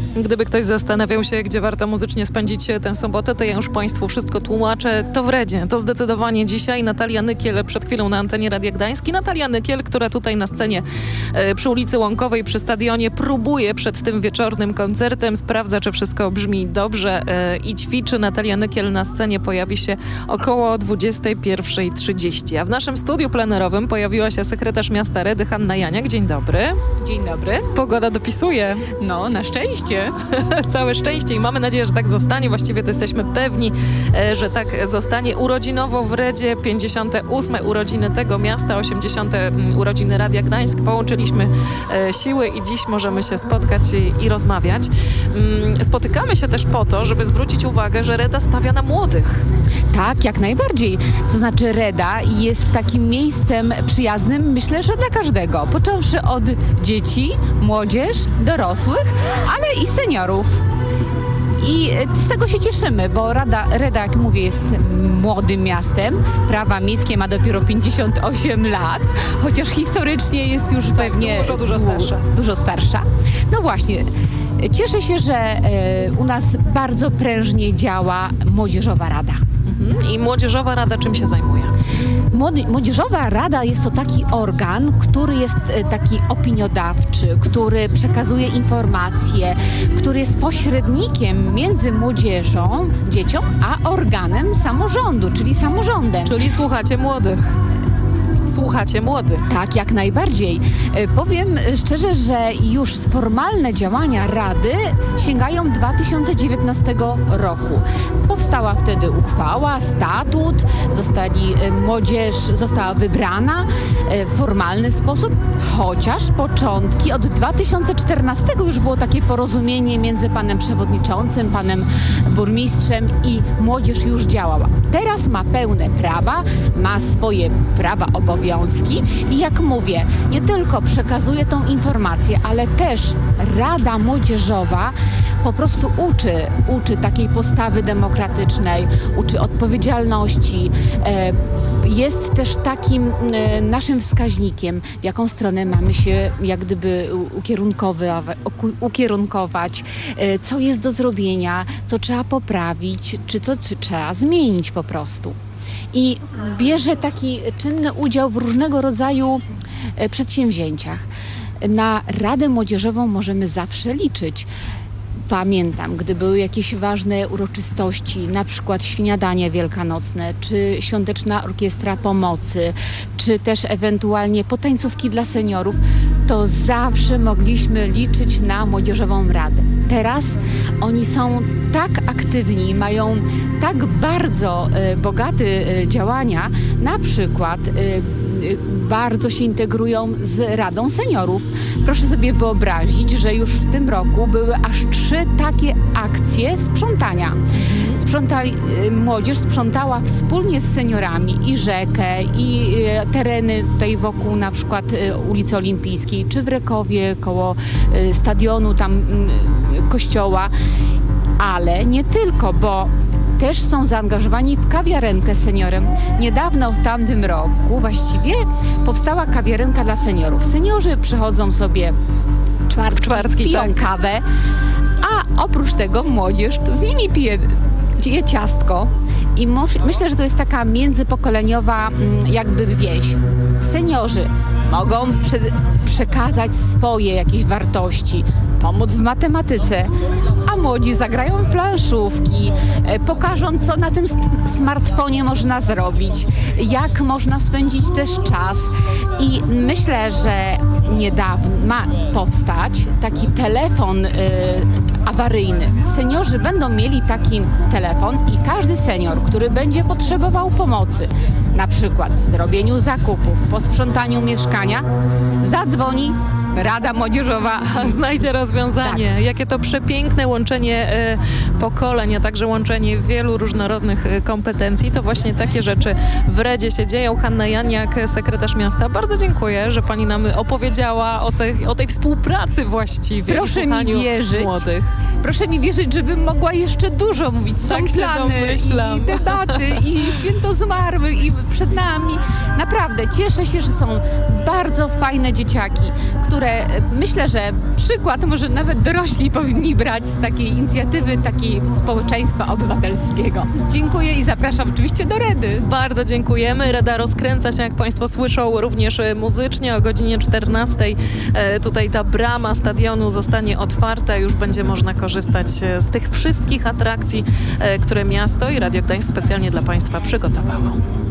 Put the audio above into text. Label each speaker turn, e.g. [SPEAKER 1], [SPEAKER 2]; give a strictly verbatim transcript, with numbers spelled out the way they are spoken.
[SPEAKER 1] Gdyby ktoś zastanawiał się, gdzie warto muzycznie spędzić tę sobotę, to ja już Państwu wszystko tłumaczę. To w Redzie. To zdecydowanie dzisiaj. Natalia Nykiel przed chwilą na antenie Radia Gdański. Natalia Nykiel, która tutaj na scenie e, przy ulicy Łąkowej, przy stadionie próbuje przed tym wieczornym koncertem, sprawdza, czy wszystko brzmi dobrze e, i ćwiczy. Natalia Nykiel na scenie pojawi się około dwudziesta pierwsza trzydzieści. A w naszym studiu plenerowym pojawiła się sekretarz miasta Redy, Hanna Janiak. Dzień dobry.
[SPEAKER 2] Dzień dobry.
[SPEAKER 1] Pogoda dopisuje.
[SPEAKER 2] No, na szczęście.
[SPEAKER 1] Całe szczęście i mamy nadzieję, że tak zostanie. Właściwie to jesteśmy pewni, że tak zostanie. Urodzinowo w Redzie, pięćdziesiąte ósme urodziny tego miasta, osiemdziesiąte urodziny Radia Gdańsk. Połączyliśmy siły i dziś możemy się spotkać i, i rozmawiać. Spotykamy się też po to, żeby zwrócić uwagę, że Reda stawia na młodych.
[SPEAKER 2] Tak, jak najbardziej. To znaczy Reda jest takim miejscem przyjaznym, myślę, że dla każdego. Począwszy od dzieci, młodzież, dorosłych, ale i seniorów. I z tego się cieszymy, bo Rada, Reda, jak mówię, jest młodym miastem. Prawa miejskie ma dopiero pięćdziesiąt osiem lat, chociaż historycznie jest już tak, pewnie
[SPEAKER 1] dużo, dużo starsza.
[SPEAKER 2] Dużo starsza. No właśnie, cieszę się, że e, u nas bardzo prężnie działa Młodzieżowa Rada.
[SPEAKER 1] I Młodzieżowa Rada czym się zajmuje?
[SPEAKER 2] Młody, Młodzieżowa Rada jest to taki organ, który jest taki opiniodawczy, który przekazuje informacje, który jest pośrednikiem między młodzieżą, dziecią, a organem samorządu, czyli samorządem.
[SPEAKER 1] Czyli słuchacie młodych. Słuchacie młodych.
[SPEAKER 2] Tak, jak najbardziej. Powiem szczerze, że już formalne działania Rady sięgają dwa tysiące dziewiętnastego roku. Powstała wtedy uchwała, statut, zostali, młodzież została wybrana w formalny sposób, chociaż początki od dwa tysiące czternastego już było takie porozumienie między panem przewodniczącym, panem burmistrzem i młodzież już działała. Teraz ma pełne prawa, ma swoje prawa obowiązki. I jak mówię, nie tylko przekazuje tą informację, ale też Rada Młodzieżowa po prostu uczy, uczy takiej postawy demokratycznej, uczy odpowiedzialności. Jest też takim naszym wskaźnikiem, w jaką stronę mamy się jak gdyby ukierunkować, co jest do zrobienia, co trzeba poprawić, czy co trzeba zmienić po prostu. I bierze taki czynny udział w różnego rodzaju przedsięwzięciach. Na Radę Młodzieżową możemy zawsze liczyć. Pamiętam, gdy były jakieś ważne uroczystości, na przykład śniadania wielkanocne, czy świąteczna orkiestra pomocy, czy też ewentualnie potańcówki dla seniorów, to zawsze mogliśmy liczyć na Młodzieżową Radę. Teraz oni są tak aktywni, mają tak bardzo e, bogate e, działania, na przykład e, bardzo się integrują z Radą Seniorów. Proszę sobie wyobrazić, że już w tym roku były aż trzy takie akcje sprzątania. Sprzątali, młodzież sprzątała wspólnie z seniorami i rzekę, i tereny tutaj wokół na przykład ulicy Olimpijskiej, czy w Rekowie koło stadionu, tam kościoła. Ale nie tylko, bo też są zaangażowani w kawiarenkę z seniorem. Niedawno, w tamtym roku właściwie, powstała kawiarenka dla seniorów. Seniorzy przychodzą sobie czwartki, w czwartki, piją tak. kawę, a oprócz tego młodzież to z nimi pije, je ciastko. I myślę, że to jest taka międzypokoleniowa jakby więź. Seniorzy mogą prze przekazać swoje jakieś wartości, pomóc w matematyce, a młodzi zagrają w planszówki, pokażą, co na tym smartfonie można zrobić, jak można spędzić też czas. I myślę, że niedawno ma powstać taki telefon y, awaryjny. Seniorzy będą mieli taki telefon i każdy senior, który będzie potrzebował pomocy, na przykład w zrobieniu zakupów, posprzątaniu mieszkania, zadzwoni, Rada Młodzieżowa
[SPEAKER 1] znajdzie rozwiązanie. Tak. Jakie to przepiękne łączenie e, pokoleń, a także łączenie wielu różnorodnych e, kompetencji. To właśnie takie rzeczy w Redzie się dzieją. Hanna Janiak, sekretarz miasta. Bardzo dziękuję, że pani nam opowiedziała o tej, o tej współpracy właściwie.
[SPEAKER 2] Proszę mi wierzyć.
[SPEAKER 1] Młodych.
[SPEAKER 2] Proszę mi wierzyć, żebym mogła jeszcze dużo mówić. Są
[SPEAKER 1] tak
[SPEAKER 2] plany i debaty i święto zmarłych i przed nami. Naprawdę cieszę się, że są bardzo fajne dzieciaki, które które e, myślę, że przykład może nawet dorośli powinni brać z takiej inicjatywy, takiej społeczeństwa obywatelskiego. Dziękuję i zapraszam oczywiście do Redy.
[SPEAKER 1] Bardzo dziękujemy. Reda rozkręca się, jak Państwo słyszą, również muzycznie o godzinie czternastej. E, Tutaj ta brama stadionu zostanie otwarta. Już będzie można korzystać z tych wszystkich atrakcji, e, które miasto i Radio Gdańsk specjalnie dla Państwa przygotowało.